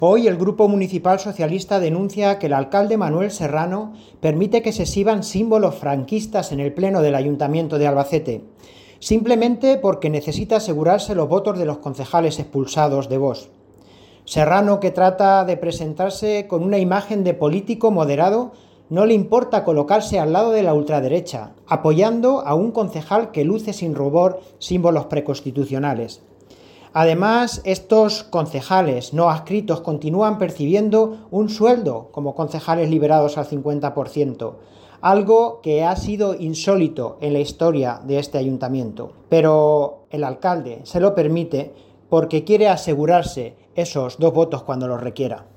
Hoy el Grupo Municipal Socialista denuncia que el alcalde Manuel Serrano permite que se exhiban símbolos franquistas en el pleno del Ayuntamiento de Albacete, simplemente porque necesita asegurarse los votos de los concejales expulsados de Vox. Serrano, que trata de presentarse con una imagen de político moderado, no le importa colocarse al lado de la ultraderecha, apoyando a un concejal que luce sin rubor símbolos preconstitucionales. Además, estos concejales no adscritos continúan percibiendo un sueldo como concejales liberados al 50%, algo que ha sido insólito en la historia de este ayuntamiento. Pero el alcalde se lo permite porque quiere asegurarse esos 2 votos cuando los requiera.